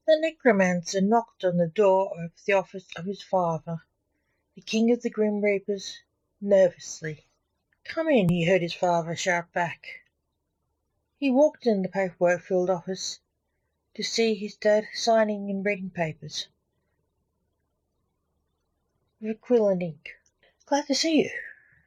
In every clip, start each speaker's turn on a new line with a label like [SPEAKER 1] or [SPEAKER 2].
[SPEAKER 1] The necromancer knocked on the door of the office of his father, the king of the Grim Reapers, nervously. "Come in," he heard his father shout back. He walked in the paperwork-filled office to see his dad signing and reading papers with a quill and ink. "Glad to see you."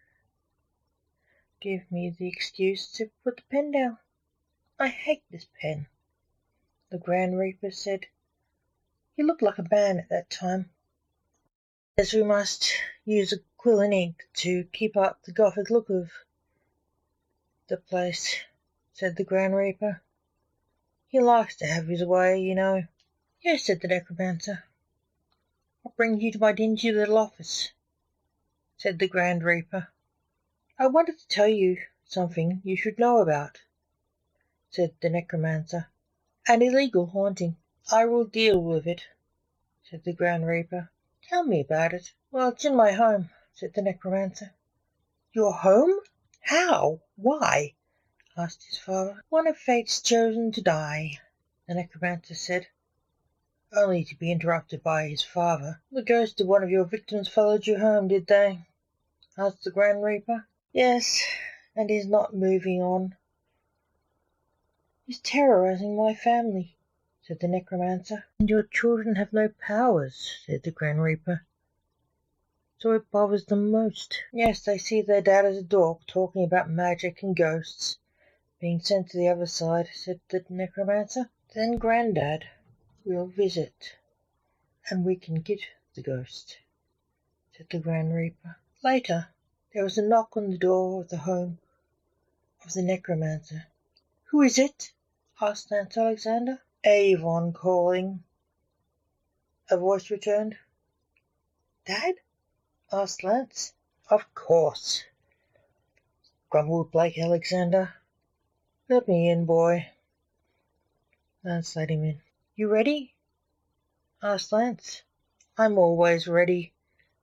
[SPEAKER 1] "Give me the excuse to put the pen down. I hate this pen," the Grand Reaper said. He looked like a man at that time. "As we must use a quill and ink to keep up the Gothic look of the place," said the Grand Reaper. "He likes to have his way, you know." "Yes," said the necromancer. "What brings you to my dingy little office?" said the Grand Reaper. "I wanted to tell you something you should know about," said the necromancer. "An illegal haunting." "I will deal with it," said the Grand Reaper. "Tell me about it." "Well, it's in my home," said the necromancer. "Your home? How? Why?" asked his father. "One of fate's chosen to die," the necromancer said, only to be interrupted by his father. "The ghost of one of your victims followed you home, did they?" asked the Grand Reaper. "Yes, and is not moving on. He's terrorizing my family," said the necromancer. "And your children have no powers," said the Grand Reaper. "So it bothers them most." "Yes, they see their dad as a dork, talking about magic and ghosts being sent to the other side," said the necromancer. "Then Grandad will visit, and we can get the ghost," said the Grand Reaper. Later, there was a knock on the door of the home of the necromancer. "Who is it?" asked Lance Alexander. "Avon calling," a voice returned. "Dad?" asked Lance. "Of course," grumbled Blake Alexander. "Let me in, boy." Lance let him in. "You ready?" asked Lance. "I'm always ready."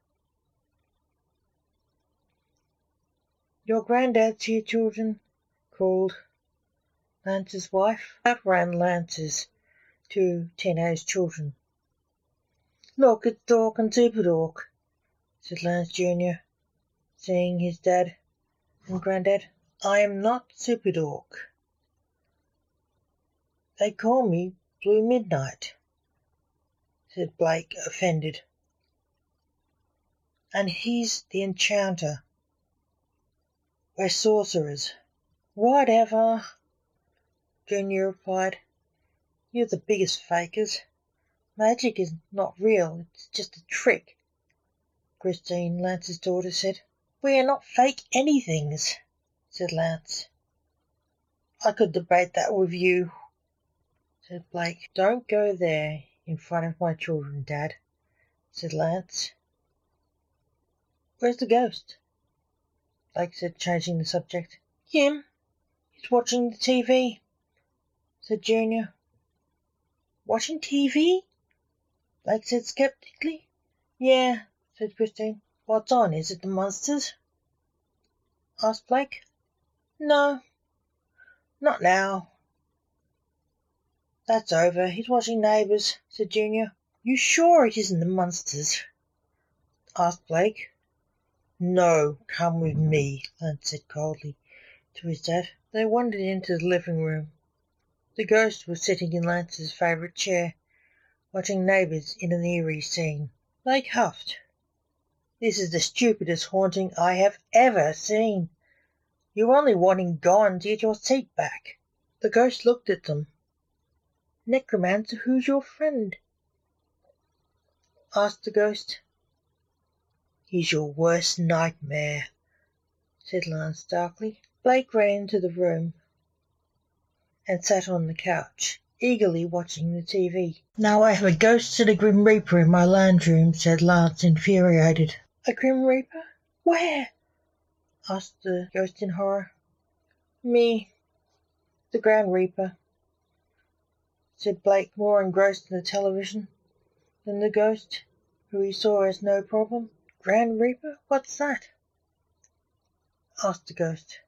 [SPEAKER 1] "Your granddad's here, children," called Lance's wife. Out ran Lance's two teenage children. "Look, it's Dork and Super Dork," said Lance Jr., seeing his dad and Grandad. "I am not Super Dork. They call me Blue Midnight," said Blake, offended. "And he's the enchanter. We're sorcerers." "Whatever," Junior replied. "You're the biggest fakers. Magic is not real, it's just a trick," Christine, Lance's daughter, said. "We are not fake anythings," said Lance. "I could debate that with you," said Blake. "Don't go there in front of my children, Dad," said Lance. "Where's the ghost?" Blake said, changing the subject. "Him. He's watching the TV," said Junior. "Watching TV?" Blake said skeptically. "Yeah," said Christine. "What's on? Is it the Munsters?" asked Blake. "No, not now. That's over. He's watching Neighbours," said Junior. "You sure it isn't the Munsters?" asked Blake. "No, come with me," Lance said coldly to his dad. They wandered into the living room. The ghost was sitting in Lance's favourite chair, watching Neighbours in an eerie scene. Blake huffed. "This is the stupidest haunting I have ever seen. You only want him gone to get your seat back." The ghost looked at them. "Necromancer, who's your friend?" asked the ghost. "He's your worst nightmare," said Lance darkly. Blake ran into the room and sat on the couch, eagerly watching the TV. "Now I have a ghost and a Grim Reaper in my lounge room," said Lance, infuriated. "A Grim Reaper? Where?" asked the ghost in horror. "Me, the Grand Reaper," said Blake, more engrossed in the television than the ghost, who he saw as no problem. "Grand Reaper? What's that?" asked the ghost.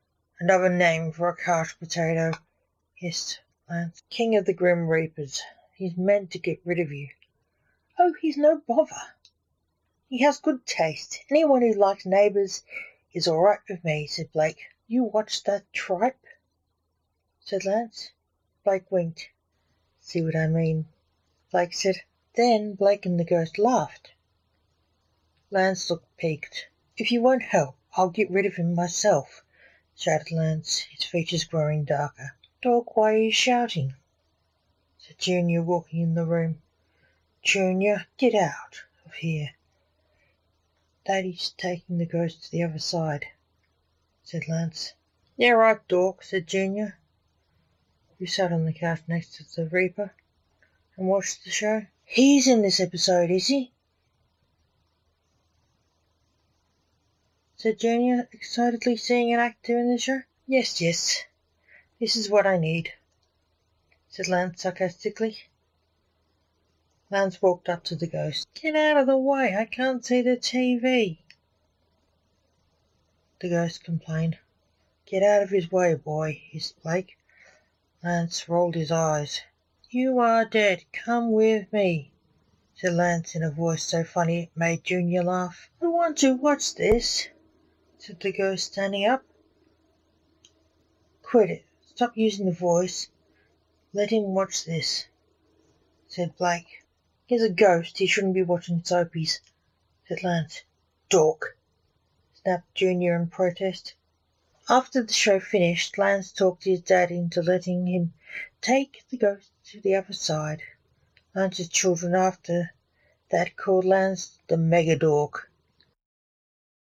[SPEAKER 1] "Another name for a couch potato," hissed Lance. "King of the Grim Reapers," He's meant to get rid of you. Oh, he's no bother. He has good taste. Anyone who likes neighbours is all right with me, said Blake. You watched that tripe? Said Lance. Blake winked. See what I mean? Blake said. Then Blake and the ghost laughed. Lance looked piqued. If you won't help, I'll get rid of him myself, shouted Lance, his features growing darker. Dork, why are you shouting? Said Junior, walking in the room. Junior, get out of here. Daddy's taking the ghost to the other side, said Lance. Yeah, right, Dork, said Junior, who sat on the couch next to the Reaper and watched the show. He's in this episode, is he? Said Junior, excitedly seeing an actor in the show. Yes, yes. This is what I need, said Lance sarcastically. Lance walked up to the ghost. Get out of the way, I can't see the TV, the ghost complained. Get out of his way, boy, hissed Blake. Lance rolled his eyes. You are dead, come with me, said Lance in a voice so funny it made Junior laugh. I want to watch this, said the ghost, standing up. Quit it, stop using the voice, let him watch this, said Blake. He's a ghost, he shouldn't be watching soapies, said Lance. Dork, snapped Junior in protest. After the show finished, Lance talked his dad into letting him take the ghost to the other side. Lance's children after that called Lance the Mega Dork.